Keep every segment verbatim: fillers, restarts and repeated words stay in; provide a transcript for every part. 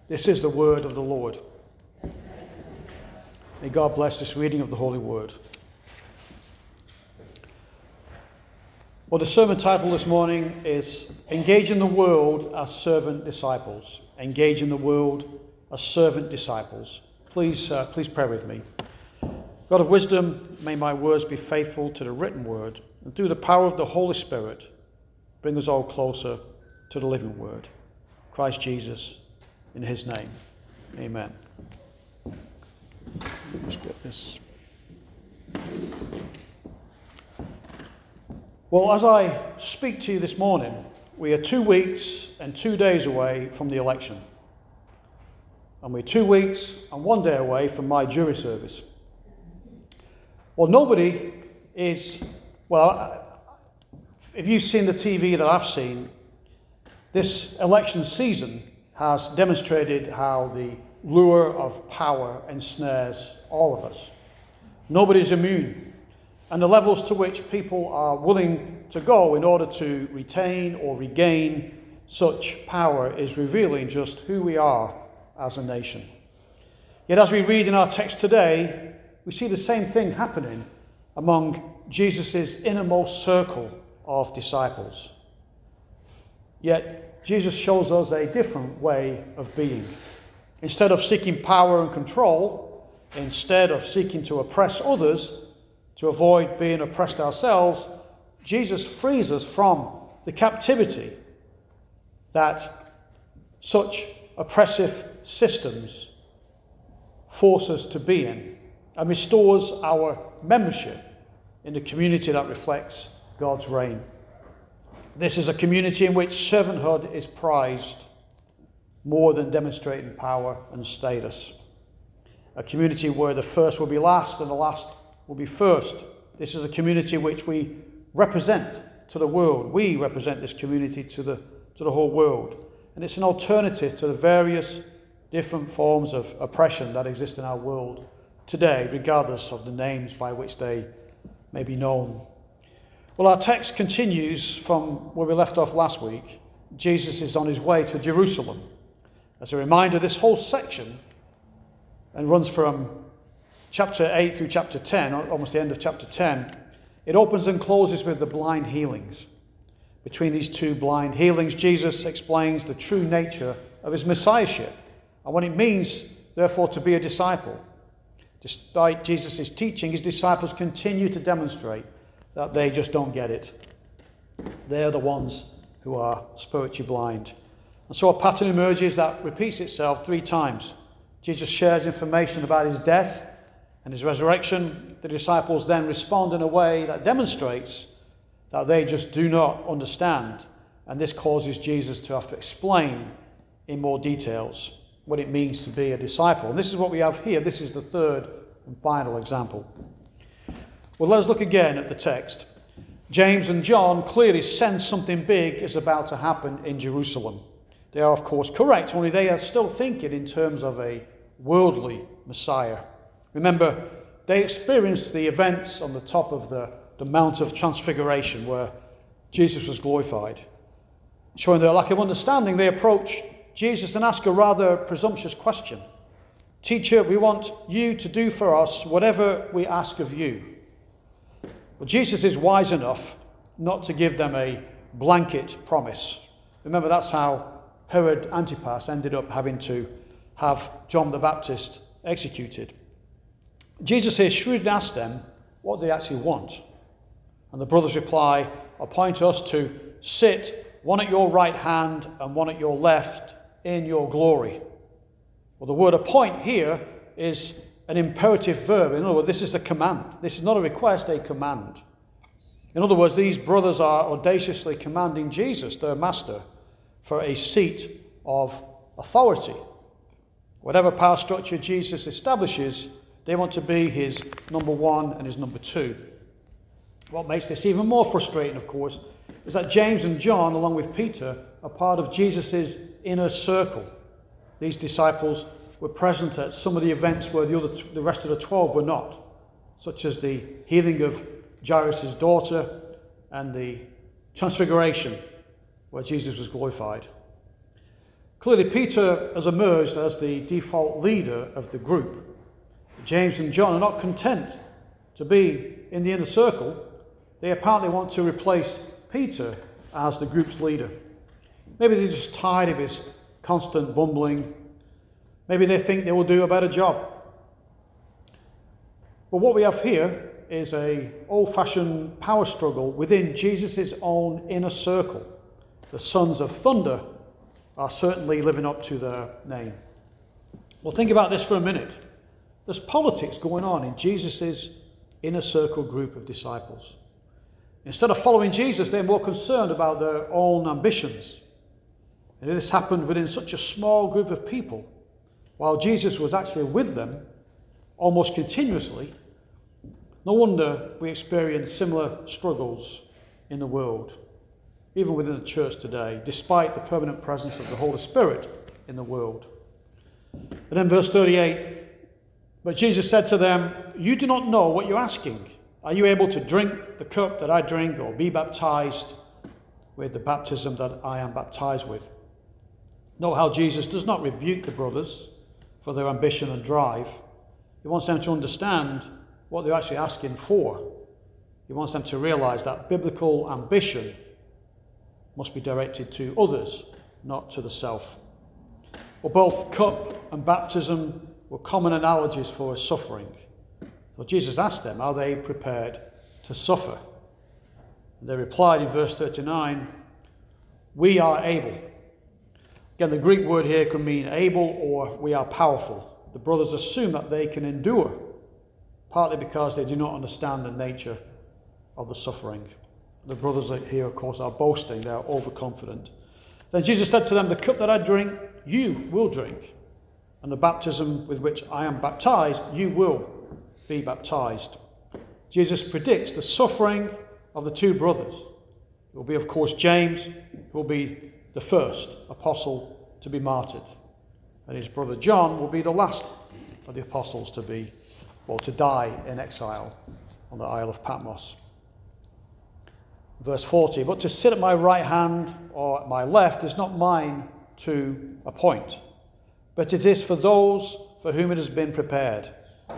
This is the word of the Lord. May God bless this reading of the Holy Word. Well, the sermon title this morning is Engage in the World as Servant Disciples. Engage in the world as servant disciples. Please, uh, please pray with me. God of wisdom, may my words be faithful to the written word, and through the power of the Holy Spirit, bring us all closer to the living word. Christ Jesus, in his name, amen. Let's get this. Well, as I speak to you this morning, we are two weeks and two days away from the election. And we're two weeks and one day away from my jury service. Well, nobody is, well, if you've seen the T V that I've seen, this election season has demonstrated how the lure of power ensnares all of us. Nobody's immune. And the levels to which people are willing to go in order to retain or regain such power is revealing just who we are as a nation. Yet as we read in our text today, we see the same thing happening among Jesus' innermost circle of disciples. Yet Jesus shows us a different way of being. Instead of seeking power and control, instead of seeking to oppress others, to avoid being oppressed ourselves, Jesus frees us from the captivity that such oppressive systems force us to be in, and restores our membership in the community that reflects God's reign. This is a community in which servanthood is prized more than demonstrating power and status. A community where the first will be last and the last will be first. This is a community which we represent to the world. We represent this community to the, to the whole world. And it's an alternative to the various different forms of oppression that exist in our world today, regardless of the names by which they may be known. Well, our text continues from where we left off last week. Jesus is on his way to Jerusalem. As a reminder, this whole section, and runs from chapter eight through chapter ten, almost the end of chapter ten, it opens and closes with the blind healings. Between these two blind healings, Jesus explains the true nature of his messiahship and what it means, therefore, to be a disciple. Despite Jesus' teaching, his disciples continue to demonstrate that they just don't get it. They're the ones who are spiritually blind. And so a pattern emerges that repeats itself three times. Jesus shares information about his death and his resurrection. The disciples then respond in a way that demonstrates that they just do not understand. And this causes Jesus to have to explain in more details what it means to be a disciple. And this is what we have here. This is the third and final example. Well, let us look again at the text. James and John clearly sense something big is about to happen in Jerusalem. They are, of course, correct, only they are still thinking in terms of a worldly Messiah. Remember, they experienced the events on the top of the, the Mount of Transfiguration where Jesus was glorified. Showing their lack of understanding, they approach Jesus and ask a rather presumptuous question. Teacher, we want you to do for us whatever we ask of you. Well, Jesus is wise enough not to give them a blanket promise. Remember, that's how Herod Antipas ended up having to have John the Baptist executed. Jesus here shrewdly asked them what they actually want. And the brothers reply, appoint us to sit one at your right hand and one at your left in your glory. Well, the word appoint here is an imperative verb. In other words, this is a command. This is not a request, a command. In other words, these brothers are audaciously commanding Jesus, their master, for a seat of authority. Whatever power structure Jesus establishes, they want to be his number one and his number two. What makes this even more frustrating, of course, is that James and John, along with Peter, are part of Jesus' inner circle. These disciples were present at some of the events where the, other, the rest of the twelve were not, such as the healing of Jairus' daughter and the transfiguration, where Jesus was glorified. Clearly, Peter has emerged as the default leader of the group. James and John are not content to be in the inner circle. They apparently want to replace Peter as the group's leader. Maybe they're just tired of his constant bumbling. Maybe they think they will do a better job. But what we have here is a old-fashioned power struggle within Jesus' own inner circle. The sons of thunder are certainly living up to their name. Well, think about this for a minute. There's politics going on in Jesus' inner circle group of disciples. Instead of following Jesus, they're more concerned about their own ambitions. And this happened within such a small group of people, while Jesus was actually with them almost continuously. No wonder we experience similar struggles in the world, even within the church today, despite the permanent presence of the Holy Spirit in the world. And then verse thirty-eight, but Jesus said to them, you do not know what you're asking. Are you able to drink the cup that I drink, or be baptized with the baptism that I am baptized with? Note how Jesus does not rebuke the brothers for their ambition and drive. He wants them to understand what they're actually asking for. He wants them to realize that biblical ambition must be directed to others, not to the self. Well, both cup and baptism were common analogies for suffering. So Jesus asked them, are they prepared to suffer? And they replied in verse thirty-nine, we are able. Again, the Greek word here can mean able or we are powerful. The brothers assume that they can endure, partly because they do not understand the nature of the suffering. The brothers here, of course, are boasting. They are overconfident. Then Jesus said to them, the cup that I drink, you will drink. And the baptism with which I am baptized, you will be baptized. Jesus predicts the suffering of the two brothers. It will be, of course, James, who will be the first apostle to be martyred. And his brother John will be the last of the apostles to be, or to die in exile on the Isle of Patmos. Verse forty, but to sit at my right hand or at my left is not mine to appoint, but it is for those for whom it has been prepared.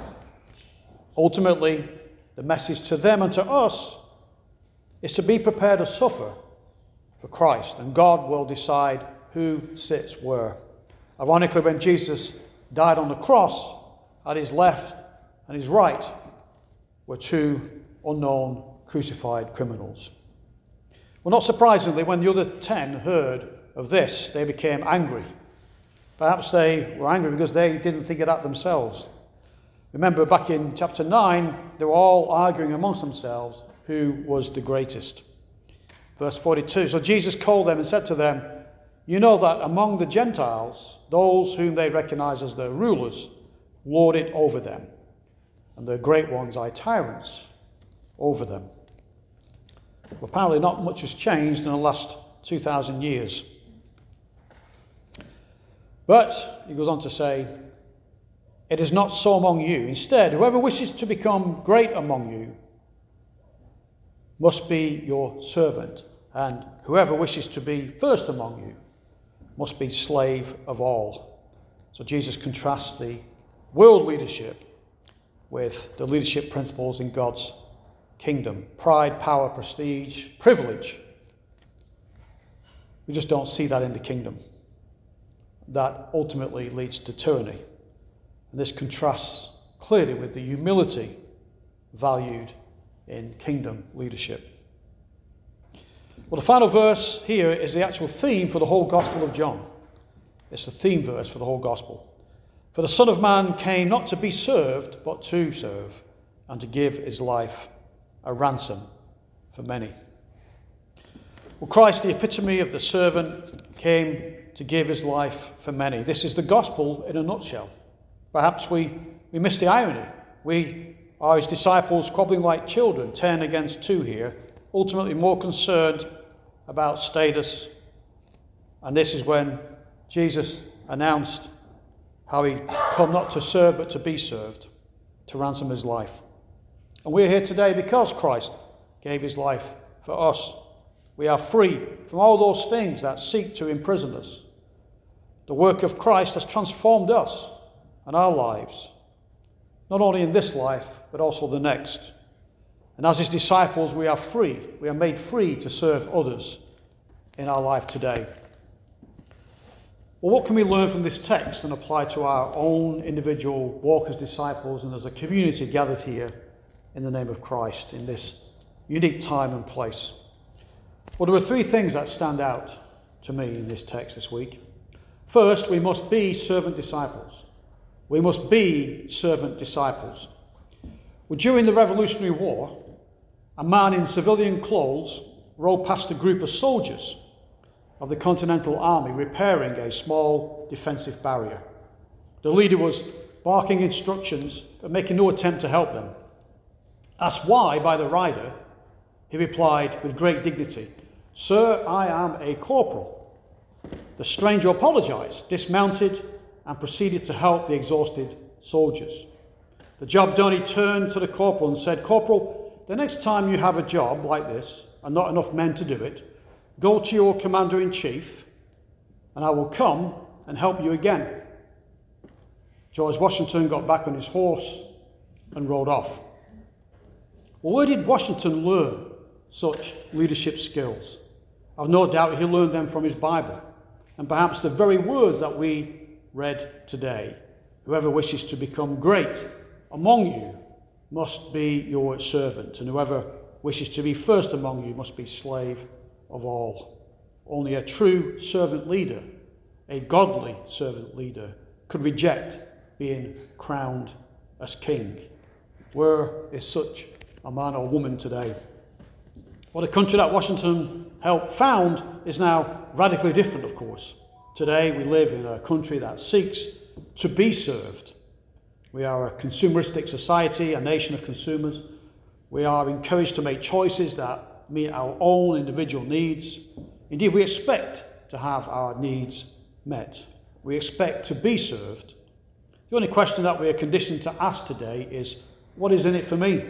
Ultimately, the message to them and to us is to be prepared to suffer for Christ, and God will decide who sits where. Ironically, when Jesus died on the cross, at his left and his right were two unknown crucified criminals. Well, not surprisingly, when the other ten heard of this, they became angry. Perhaps they were angry because they didn't think it out themselves. Remember, back in chapter nine, they were all arguing amongst themselves who was the greatest. Verse forty-two, so Jesus called them and said to them, you know that among the Gentiles, those whom they recognize as their rulers lord it over them, and their great ones are tyrants over them. Well, apparently not much has changed in the last two thousand years. But, he goes on to say, it is not so among you. Instead, whoever wishes to become great among you must be your servant, and whoever wishes to be first among you must be slave of all. So Jesus contrasts the world leadership with the leadership principles in God's kingdom. Pride, power, prestige, privilege. We just don't see that in the kingdom. That ultimately leads to tyranny. And this contrasts clearly with the humility valued in kingdom leadership. Well, the final verse here is the actual theme for the whole Gospel of John. It's the theme verse for the whole Gospel. For the Son of Man came not to be served, but to serve, and to give his life a ransom for many. Well, Christ, the epitome of the servant, came to give his life for many. This is the gospel in a nutshell. Perhaps we, we miss the irony. We are his disciples squabbling like children, ten against two here, ultimately more concerned about status. And this is when Jesus announced how he come not to serve but to be served, to ransom his life. And we're here today because Christ gave his life for us. We are free from all those things that seek to imprison us. the work of Christ has transformed us and our lives, not only in this life, but also the next. And as his disciples, we are free. We are made free to serve others in our life today. Well, what can we learn from this text and apply to our own individual walk as disciples and as a community gathered here in the name of Christ in this unique time and place? Well, there are three things that stand out to me in this text this week. First, we must be servant disciples. We must be servant disciples. Well, during the Revolutionary War, a man in civilian clothes rode past a group of soldiers of the Continental Army repairing a small defensive barrier. The leader was barking instructions but making no attempt to help them. Asked why by the rider, he replied with great dignity, "Sir, I am a corporal." The stranger apologized, dismounted, and proceeded to help the exhausted soldiers. The job done, he turned to the corporal and said, "Corporal, the next time you have a job like this and not enough men to do it, go to your commander-in-chief and I will come and help you again." George Washington got back on his horse and rode off. Well, where did Washington learn such leadership skills? I've no doubt he learned them from his Bible, and perhaps the very words that we read today. Whoever wishes to become great among you must be your servant, and whoever wishes to be first among you must be slave of all. Only a true servant leader, a godly servant leader, could reject being crowned as king. Where is such a man or woman today? Well, the country that Washington helped found is now radically different, of course. Today we live in a country that seeks to be served. We are a consumeristic society, a nation of consumers. We are encouraged to make choices that meet our own individual needs. Indeed, we expect to have our needs met. We expect to be served. The only question that we are conditioned to ask today is, what is in it for me?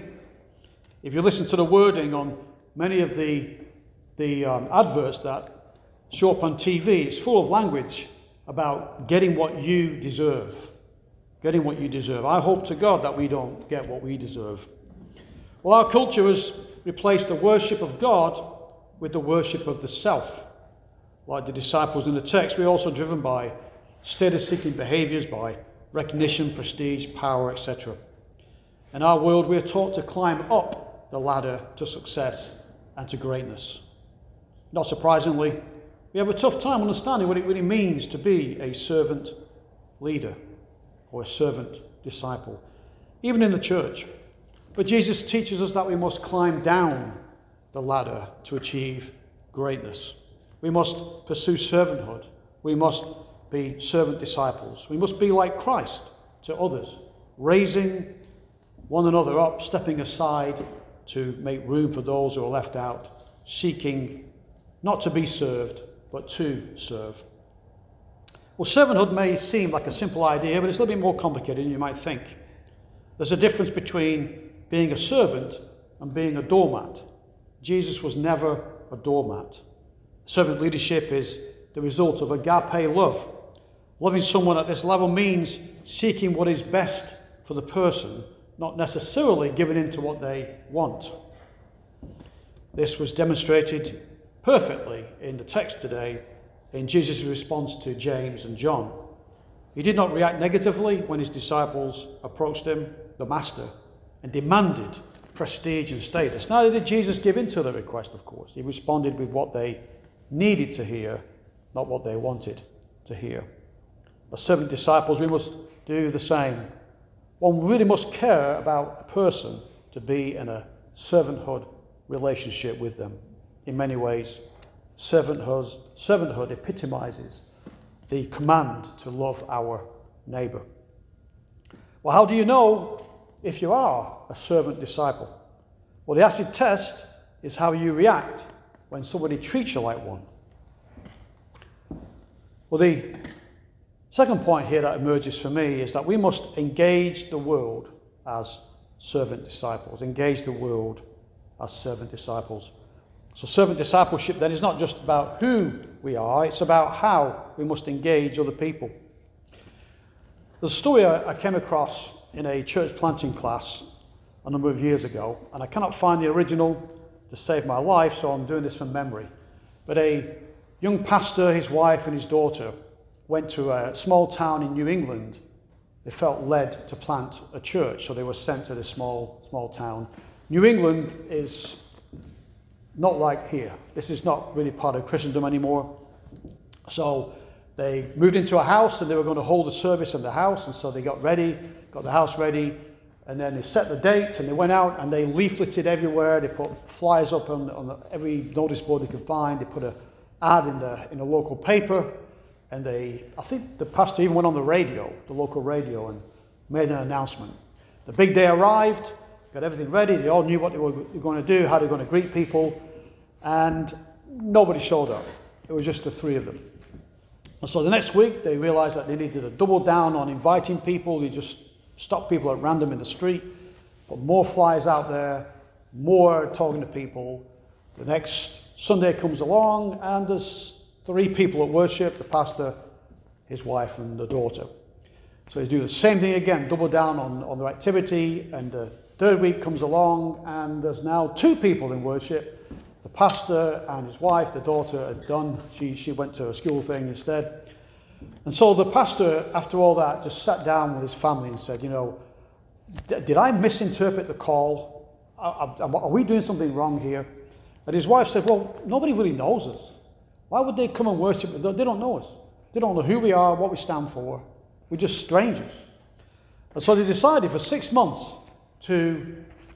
If you listen to the wording on many of the, the um, adverts that show up on T V, it's full of language about getting what you deserve. Getting what you deserve. I hope to God that we don't get what we deserve. Well, our culture has replaced the worship of God with the worship of the self. Like the disciples in the text, we're also driven by status-seeking behaviors, by recognition, prestige, power, et cetera. In our world, we're taught to climb up the ladder to success and to greatness. Not surprisingly, we have a tough time understanding what it really means to be a servant leader or a servant disciple, even in the church. But Jesus teaches us that we must climb down the ladder to achieve greatness. We must pursue servanthood. We must be servant disciples. We must be like Christ to others, raising one another up, stepping aside to make room for those who are left out, seeking not to be served, but to serve. Well, servanthood may seem like a simple idea, but it's a little bit more complicated than you might think. There's a difference between being a servant and being a doormat. Jesus was never a doormat. Servant leadership is the result of agape love. Loving someone at this level means seeking what is best for the person, not necessarily giving in to what they want. This was demonstrated perfectly in the text today in Jesus' response to James and John. He did not react negatively when his disciples approached him, the master, and demanded prestige and status. Neither did Jesus give in to the request, of course. He responded with what they needed to hear, not what they wanted to hear. As servant disciples, we must do the same. One really must care about a person to be in a servanthood relationship with them. In many ways, servanthood, servanthood epitomizes the command to love our neighbor. Well, how do you know if you are a servant disciple? Well, the acid test is how you react when somebody treats you like one. Well, the second point here that emerges for me is that we must engage the world as servant disciples. Engage the world as servant disciples. So servant discipleship then is not just about who we are, it's about how we must engage other people. There's a story I came across in a church planting class a number of years ago, and I cannot find the original to save my life, so I'm doing this from memory. But a young pastor, his wife and his daughter went to a small town in New England. They felt led to plant a church, so they were sent to this small, small town. New England is not like here. This is not really part of Christendom anymore. So they moved into a house and they were going to hold a service in the house, and so they got ready, got the house ready, and then they set the date and they went out and they leafleted everywhere. They put flyers up on, on the, every notice board they could find. They put an ad in the in the local paper, and they, I think the pastor even went on the radio, the local radio, and made an announcement. The big day arrived, got everything ready. They all knew what they were going to do, how they were going to greet people, and nobody showed up. It was just the three of them. And so the next week, they realized that they needed to double down on inviting people. They just stopped people at random in the street, put more flyers out there, more talking to people. The next Sunday comes along, and there's three people at worship, the pastor, his wife, and the daughter. So they do the same thing again, double down on, on their activity, and the third week comes along, and there's now two people in worship. The pastor and his wife, the daughter had done. She, she went to a school thing instead. And so the pastor, after all that, just sat down with his family and said, you know, did I misinterpret the call? Are, are we doing something wrong here? And his wife said, well, nobody really knows us. Why would they come and worship? They don't know us. They don't know who we are, what we stand for. We're just strangers. And so they decided for six months to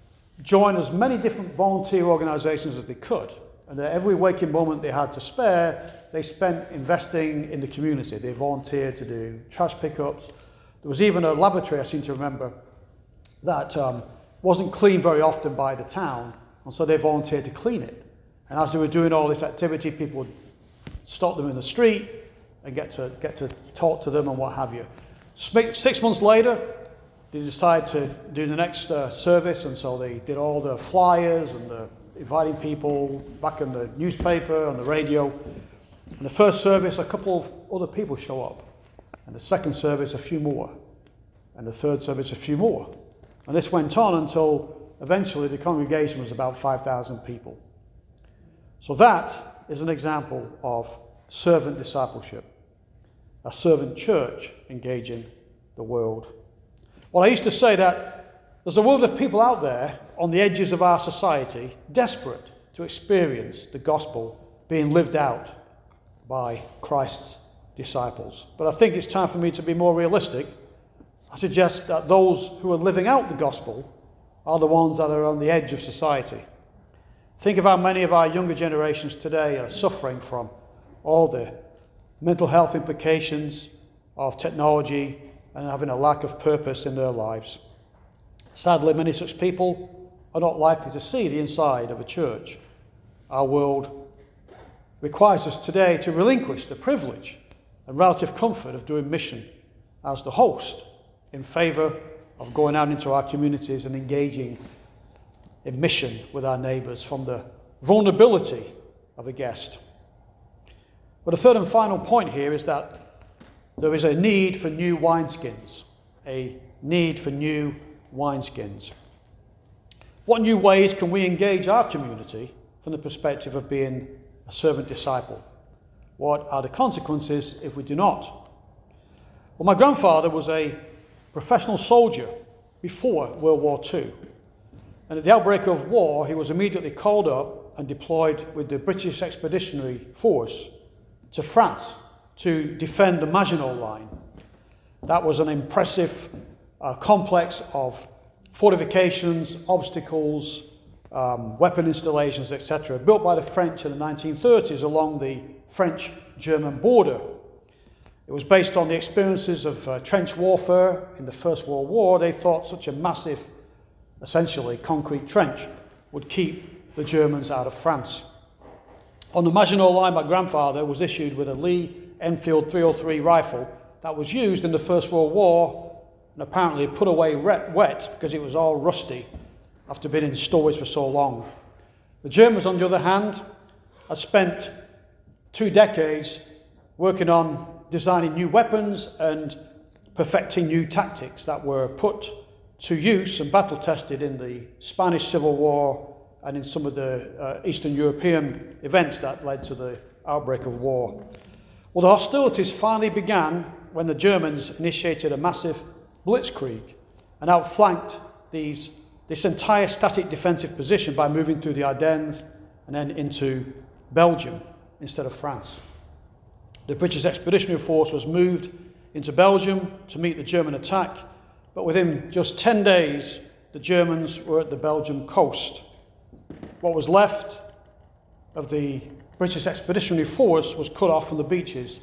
join as many different volunteer organizations as they could. And that every waking moment they had to spare, they spent investing in the community. They volunteered to do trash pickups. There was even a lavatory, I seem to remember, that um, wasn't cleaned very often by the town, and so they volunteered to clean it. And as they were doing all this activity, people would stop them in the street and get to get to talk to them and what have you. Six months later, they decided to do the next uh, service, and so they did all the flyers and the inviting people back in the newspaper, on the radio. In the first service, a couple of other people show up. And the second service, a few more. And the third service, a few more. And this went on until eventually the congregation was about five thousand people. So that is an example of servant discipleship. A servant church engaging the world. Well, I used to say that there's a world of people out there on the edges of our society desperate to experience the gospel being lived out by Christ's disciples. But I think it's time for me to be more realistic. I suggest that those who are living out the gospel are the ones that are on the edge of society. Think of how many of our younger generations today are suffering from all the mental health implications of technology and having a lack of purpose in their lives. Sadly, many such people are not likely to see the inside of a church. Our world requires us today to relinquish the privilege and relative comfort of doing mission as the host in favour of going out into our communities and engaging in mission with our neighbours from the vulnerability of a guest. But the third and final point here is that there is a need for new wineskins, a need for new wineskins. What new ways can we engage our community from the perspective of being a servant disciple? What are the consequences if we do not? Well, my grandfather was a professional soldier before World War Two. And at the outbreak of war, he was immediately called up and deployed with the British Expeditionary Force to France to defend the Maginot Line. That was an impressive uh, complex of fortifications, obstacles, um, weapon installations, et cetera, built by the French in the nineteen thirties along the French-German border. It was based on the experiences of uh, trench warfare in the First World War. They thought such a massive, essentially concrete trench would keep the Germans out of France. On the Maginot Line, my grandfather was issued with a Lee Enfield three oh three rifle that was used in the First World War and apparently put away wet because it was all rusty after being in storage for so long. The Germans, on the other hand, had spent two decades working on designing new weapons and perfecting new tactics that were put to use and battle tested in the Spanish Civil War and in some of the uh, Eastern European events that led to the outbreak of war. Well, the hostilities finally began when the Germans initiated a massive blitzkrieg and outflanked these, this entire static defensive position by moving through the Ardennes and then into Belgium instead of France. The British Expeditionary Force was moved into Belgium to meet the German attack, but within just ten days, the Germans were at the Belgian coast. What was left of the British Expeditionary Force was cut off from the beaches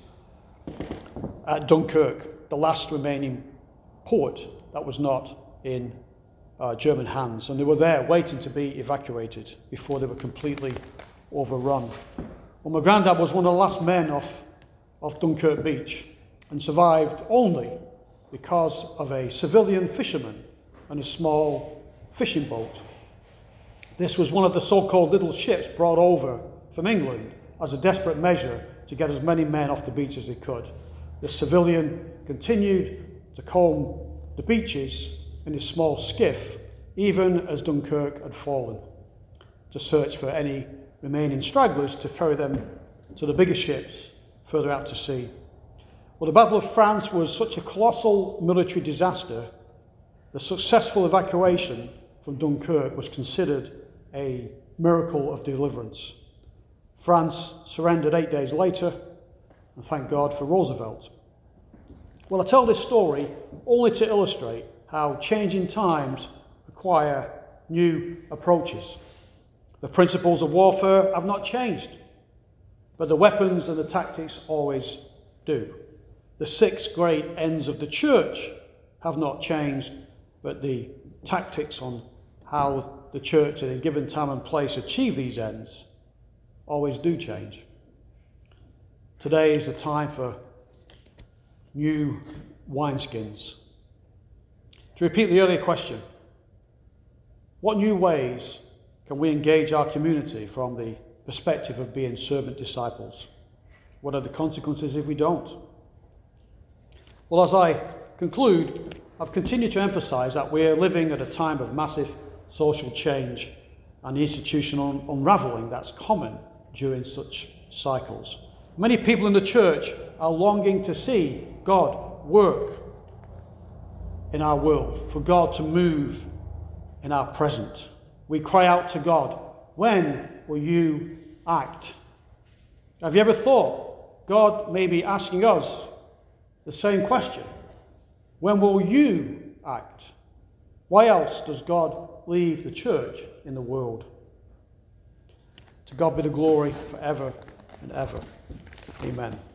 at Dunkirk, the last remaining port that was not in uh, German hands, and they were there waiting to be evacuated before they were completely overrun. Well, my granddad was one of the last men off, off Dunkirk beach and survived only because of a civilian fisherman and a small fishing boat. This was one of the so-called little ships brought over from England as a desperate measure to get as many men off the beach as they could. The civilian continued to comb the beaches in his small skiff, even as Dunkirk had fallen, to search for any remaining stragglers to ferry them to the bigger ships further out to sea. Well, the Battle of France was such a colossal military disaster. The successful evacuation from Dunkirk was considered a miracle of deliverance. France surrendered eight days later, and thank God for Roosevelt. Well, I tell this story only to illustrate how changing times require new approaches. The principles of warfare have not changed, but the weapons and the tactics always do. The six great ends of the church have not changed, but the tactics on how the church at a given time and place achieve these ends always do change. Today is the time for new wineskins. To repeat the earlier question, what new ways can we engage our community from the perspective of being servant disciples? What are the consequences if we don't? Well, as I conclude, I've continued to emphasize that we're living at a time of massive social change and the institutional unraveling that's common during such cycles. Many people in the church are longing to see God work in our world, for God to move in our present. We cry out to God, when will you act? Have you ever thought God may be asking us the same question? When will you act? Why else does God leave the church in the world? To God be the glory forever and ever. Amen.